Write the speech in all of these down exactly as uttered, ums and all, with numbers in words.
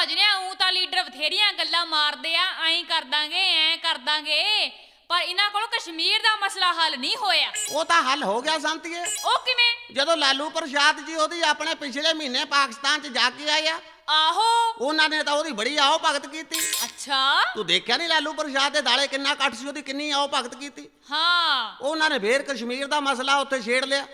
ਭਜਨੇ ਊਂ ਤਾਂ ਲੀਡਰ ਬਥੇਰੀਆਂ ਗੱਲਾਂ ਮਾਰਦੇ ਆ, ਐਂ ਕਰ ਦਾਂਗੇ ਐਂ ਕਰ ਦਾਂਗੇ, ਪਰ ਇਹਨਾਂ ਕੋਲ ਕਸ਼ਮੀਰ ਦਾ ਮਸਲਾ ਹੱਲ ਨਹੀਂ ਹੋਇਆ। ਉਹ ਤਾਂ ਹੱਲ ਹੋ ਗਿਆ ਸੰਤੀਏ। ਉਹ ਕਿਵੇਂ? ਜਦੋਂ ਲਾਲੂ ਪ੍ਰਸ਼ਾਦ ਜੀ ਉਹਦੀ ਆਪਣੇ ਪਿਛਲੇ ਮਹੀਨੇ ਪਾਕਿਸਤਾਨ 'ਚ ਜਾ ਕੇ ਆਏ ਆ, ਆਹੋ ਉਹਨਾਂ ਨੇ ਤਾਂ ਉਹਦੀ ਬੜੀ ਆਓ ਭਗਤ ਕੀਤੀ। ਅੱਛਾ ਤੂੰ ਦੇਖਿਆ ਨਹੀਂ ਲਾਲੂ ਪ੍ਰਸ਼ਾਦ ਦੇ ਦਾਲੇ ਕਿੰਨਾ ਇਕੱਠ ਸੀ, ਉਹਦੀ ਕਿੰਨੀ ਆਓ ਭਗਤ ਕੀਤੀ। ਹਾਂ ਉਹਨਾਂ ਨੇ ਫੇਰ ਕਸ਼ਮੀਰ ਦਾ ਮਸਲਾ ਉੱਥੇ ਛੇੜ ਲਿਆ।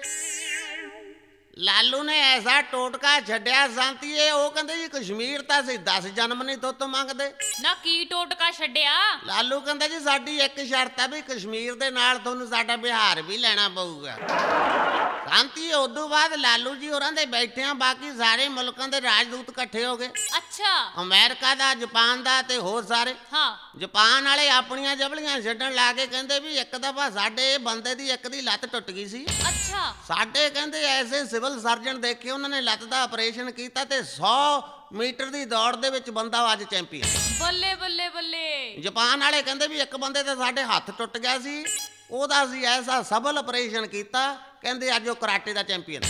ਲਾਲੂ ਨੇ ਐਸਾ ਟੋਟਕਾ ਛੱਡਿਆ ਸੰਤੀਏ, ਉਹ ਕਹਿੰਦੇ ਜੀ ਕਸ਼ਮੀਰ ਤਾਂ ਅਸੀਂ ਦਸ ਜਨਮ ਨਹੀਂ ਤੋਂ ਮੰਗਦੇ। ਨਾ ਕੀ ਟੋਟਕਾ ਛੱਡਿਆ? ਲਾਲੂ ਕਹਿੰਦਾ ਜੀ ਸਾਡੀ ਇੱਕ ਸ਼ਰਤ ਆ ਵੀ ਕਸ਼ਮੀਰ ਦੇ ਨਾਲ ਤੁਹਾਨੂੰ ਸਾਡਾ ਬਿਹਾਰ ਵੀ ਲੈਣਾ ਪਊਗਾ। ਸੰਤੀਏ ਉਦੋਂ ਬਾਅਦ ਲਾਲੂ ਜੀ ਹੋਰਾਂ ਦੇ ਬੈਠਿਆਂ ਬਾਕੀ ਸਾਰੇ ਮੁਲਕਾਂ ਦੇ ਰਾਜਦੂਤ ਇਕੱਠੇ ਹੋ ਗਏ। ਅੱਛਾ ਅਮਰੀਕਾ ਦਾ, ਜਾਪਾਨ ਦਾ ਤੇ ਹੋਰ ਸਾਰੇ। ਹਾਂ ਜਾਪਾਨ ਵਾਲੇ ਆਪਣੀਆਂ ਜਬਲੀਆਂ ਛੱਡਣ ਲਾ ਕੇ ਕਹਿੰਦੇ ਵੀ ਇੱਕ ਦਫਾ ਸਾਡੇ ਬੰਦੇ ਦੀ ਇੱਕ ਦੀ ਲੱਤ ਟੁੱਟ ਗਈ ਸੀ। ਅੱਛਾ ਸਾਡੇ ਕਹਿੰਦੇ ਐਸੇ ਸਿਵਲ ਸਰਜਨ ਦੇਖੇ, ਉਹਨਾਂ ਨੇ ਲੱਤ ਦਾ ਆਪਰੇਸ਼ਨ ਕੀਤਾ ਤੇ ਸੌ ਮੀਟਰ ਦੀ ਦੌੜ ਦੇ ਵਿੱਚ ਬੰਦਾ ਅੱਜ ਚੈਂਪੀਅਨ। ਬੱਲੇ ਬੱਲੇ ਬੱਲੇ। ਜਾਪਾਨ ਵਾਲੇ ਕਹਿੰਦੇ ਵੀ ਇੱਕ ਬੰਦੇ ਤੇ ਸਾਡੇ ਹੱਥ ਟੁੱਟ ਗਿਆ ਸੀ, ਉਹਦਾ ਅਸੀਂ ਐਸਾ ਸਫਲ ਆਪਰੇਸ਼ਨ ਕੀਤਾ, ਕਹਿੰਦੇ ਅੱਜ ਉਹ ਕਰਾਟੇ ਦਾ ਚੈਂਪੀਅਨ।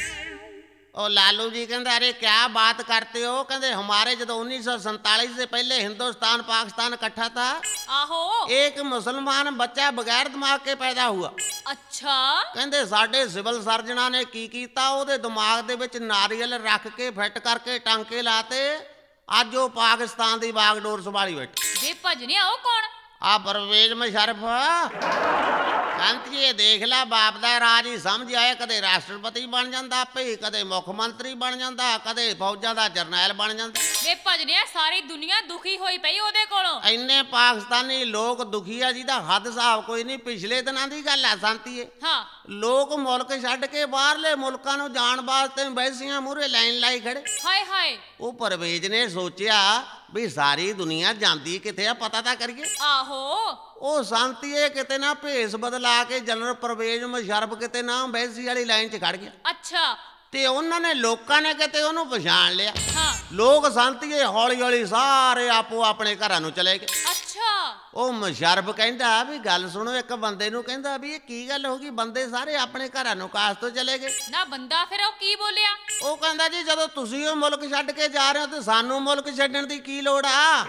ਉਹ ਲਾਲੂ ਜੀ ਕਹਿੰਦੇ ਅਰੇ ਕਿਆ ਬਾਤ ਕਰਤੇ ਹੋ, ਕਹਿੰਦੇ हमारे ਜਦੋਂ उन्नीस सौ सैंतालीस से पहले हिंदुस्तान पाकिस्तान इकट्ठा था, ਆਹੋ एक मुसलमान बच्चा बगैर दिमाग के पैदा हुआ। ਅੱਛਾ ਕਹਿੰਦੇ ਸਾਡੇ ਸਿਵਲ ਸਰਜਨਾਂ ਨੇ ਕੀ ਕੀਤਾ, ਉਹਦੇ ਦਿਮਾਗ ਦੇ ਵਿੱਚ ਨਾਰੀਅਲ ਰੱਖ ਕੇ ਫਿੱਟ ਕਰਕੇ ਟਾਂਕੇ ਲਾਤੇ, ਅੱਜ ਉਹ ਪਾਕਿਸਤਾਨ ਦੀ ਬਾਗਡੋਰ ਸੰਭਾਲੀ ਬੈਠੀ। ਵੇ ਭਜਨੇ ਉਹ ਕੌਣ? ਆ ਪਰਵੇਜ਼ ਮੁਸ਼ਰਫ। ਸੰਤੀਏ ਦੇਖ ਲੈ, ਬਾਪ ਦਾ ਰਾਜ ਹੀ ਸਮਝ ਆਏ, ਕਦੇ ਰਾਸ਼ਟਰਪਤੀ ਬਣ ਜਾਂਦਾ ਆਪੇ, ਕਦੇ ਮੁੱਖ ਮੰਤਰੀ ਬਣ ਜਾਂਦਾ, ਕਦੇ ਫੌਜਾਂ ਦਾ ਜਰਨੈਲ ਬਣ ਜਾਂਦਾ। ਵੇ ਭਜਨੇ ਸਾਰੀ ਦੁਨੀਆ ਦੁਖੀ ਹੋਈ ਪਈ ਉਹਦੇ ਕੋਲੋਂ। ਇੰਨੇ ਪਾਕਿਸਤਾਨੀ ਲੋਕ ਦੁਖੀ ਆ ਜਿਹਦਾ ਹੱਦ ਹਿਸਾਬ ਕੋਈ ਨਹੀਂ। ਪਿਛਲੇ ਦਿਨਾਂ ਦੀ ਗੱਲ ਆ ਸੰਤੀਏ, ਹਾਂ ਲੋਕ ਮੁਲਕ ਛੱਡ ਕੇ ਬਾਹਰਲੇ ਮੁਲਕਾਂ ਨੂੰ ਜਾਣ ਵਾਸਤੇ ਵੈਸੀਆਂ ਮੂਹਰੇ ਲਾਈਨ ਲਾਈ ਖੜੇ। ਹਾਏ ਹਾਏ। ਉਹ ਪਰਵੇਜ਼ ਨੇ ਸੋਚਿਆ ਵੀ ਸਾਰੀ ਦੁਨੀਆ ਜਾਂਦੀ ਕਿੱਥੇ ਆ, ਪਤਾ ਤਾਂ ਕਰੀਏ। ਆਹੋ ਉਹ ਸੰਤੀਏ ਕਿਤੇ ਨਾ ਭੇਸ ਬਦਲਾ ਕੇ ਜਨਰਲ ਪਰਵੇਜ਼ ਮੁਸ਼ਰਫ ਕਿਤੇ ਨਾ ਵੈਸੀ ਵਾਲੀ ਲਾਈਨ 'ਚ ਖੜ ਗਿਆ, ਅੱਛਾ ਤੇ ਉਹਨਾਂ ਨੇ ਲੋਕਾਂ ਨੇ ਕਿਤੇ ਉਹਨੂੰ ਪਛਾਣ ਲਿਆ। ਹਾਂ ਲੋਕ ਸੰਤੀਏ ਹੌਲੀ ਹੌਲੀ ਸਾਰੇ ਆਪੋ ਆਪਣੇ ਘਰਾਂ ਨੂੰ ਚਲੇ ਗਏ। ਅੱਛਾ ਉਹ ਮੁਸ਼ਰਫ ਕਹਿੰਦਾ ਵੀ ਗੱਲ ਸੁਣੋ, ਇੱਕ ਬੰਦੇ ਨੂੰ ਕਹਿੰਦਾ ਵੀ ਇਹ ਕੀ ਗੱਲ ਹੋ ਗਈ, ਬੰਦੇ ਸਾਰੇ ਆਪਣੇ ਘਰਾਂ ਨੂੰ ਕਾਸ ਤੋਂ ਚਲੇ ਗਏ। ਨਾ ਬੰਦਾ ਫਿਰ ਉਹ ਕੀ ਬੋਲਿਆ? ਉਹ ਕਹਿੰਦਾ ਜੀ ਜਦੋਂ ਤੁਸੀਂ ਉਹ ਮੁਲਕ ਛੱਡ ਕੇ ਜਾ ਰਹੇ ਹੋ ਤੇ ਸਾਨੂੰ ਮੁਲਕ ਛੱਡਣ ਦੀ ਕੀ ਲੋੜ ਆ।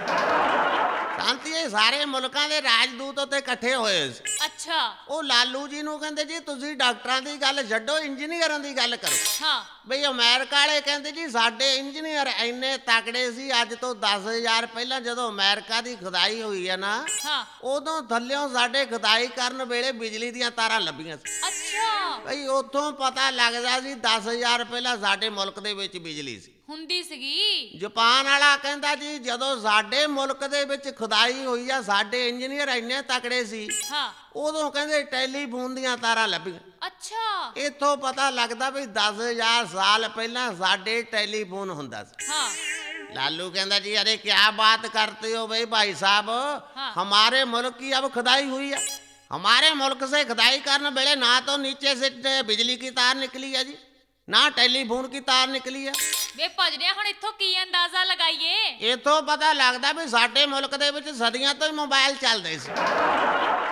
ਸੰਤੀਏ ਸਾਰੇ ਮੁਲਕਾਂ ਦੇ ਰਾਜਦੂਤ ਉੱਤੇ ਇਕੱਠੇ ਹੋਏ ਸੀ। ਅੱਛਾ ਉਹ ਲਾਲੂ ਜੀ ਨੂੰ ਕਹਿੰਦੇ ਜੀ ਤੁਸੀਂ ਡਾਕਟਰਾਂ ਦੀ ਗੱਲ ਛੱਡੋ, ਇੰਜੀਨੀਅਰਾਂ ਦੀ ਗੱਲ ਕਰੋ। ਹਾਂ ਬਈ ਅਮਰੀਕਾ ਵਾਲੇ ਕਹਿੰਦੇ ਜੀ ਸਾਡੇ ਇੰਜੀਨੀਅਰ ਇੰਨੇ ਤਕੜੇ ਸੀ, ਅੱਜ ਤੋਂ ਦਸ ਹਜ਼ਾਰ ਪਹਿਲਾਂ ਜਦੋਂ ਅਮਰੀਕਾ ਦੀ ਖੁਦਾਈ ਹੋਈ ਹੈ ਨਾ, ਹਾਂ ਉਦੋਂ ਥੱਲਿਓਂ ਸਾਡੇ ਖੁਦਾਈ ਕਰਨ ਵੇਲੇ ਬਿਜਲੀ ਦੀਆਂ ਤਾਰਾਂ ਲੱਭੀਆਂ ਸੀ। ਅੱਛਾ ਬਈ ਉੱਥੋਂ ਪਤਾ ਲੱਗਦਾ ਸੀ ਦਸ ਹਜ਼ਾਰ ਪਹਿਲਾਂ ਸਾਡੇ ਮੁਲਕ ਦੇ ਵਿੱਚ ਬਿਜਲੀ ਸੀ। ਹੁੰਦੀ ਸੀਗੀ। ਜਾਪਾਨ ਵਾਲਾ ਕਹਿੰਦਾ ਜੀ ਜਦੋਂ ਸਾਡੇ ਮੁਲਕ ਦੇ ਵਿੱਚ ਖੁਦਾਈ ਹੋਈ ਆ, ਸਾਡੇ ਇੰਜੀਨੀਅਰ ਇੰਨੇ ਤਕੜੇ ਸੀ, ਹਾਂ ਉਦੋਂ ਕਹਿੰਦੇ ਟੈਲੀਫੋਨ ਦੀਆਂ ਤਾਰਾਂ ਲੱਭੀਆਂ। ਅੱਛਾ ਇੱਥੋਂ ਪਤਾ ਲੱਗਦਾ ਵੀ ਦਸ ਹਜ਼ਾਰ ਸਾਲ ਪਹਿਲਾਂ ਸਾਡੇ ਟੈਲੀਫੋਨ ਹੁੰਦਾ ਸੀ। ਹਾਂ लालू कहता जी अरे क्या बात करते हो भाई भाई साहब, हाँ। हमारे मुल्क की अब खुदाई हुई है, हमारे मुल्क से खुदाई करने वेले ना तो नीचे से बिजली की तार निकली है जी, ना टेलीफोन की तार निकली है। ਵੇ ਭਜਨੇ ਹੁਣ ਇੱਥੋਂ ਕੀ ਅੰਦਾਜ਼ਾ ਲਗਾਈਏ? इथों पता लगता भी साडे मुल्क दे विच सदियां तो ही मोबाइल चलदे सी।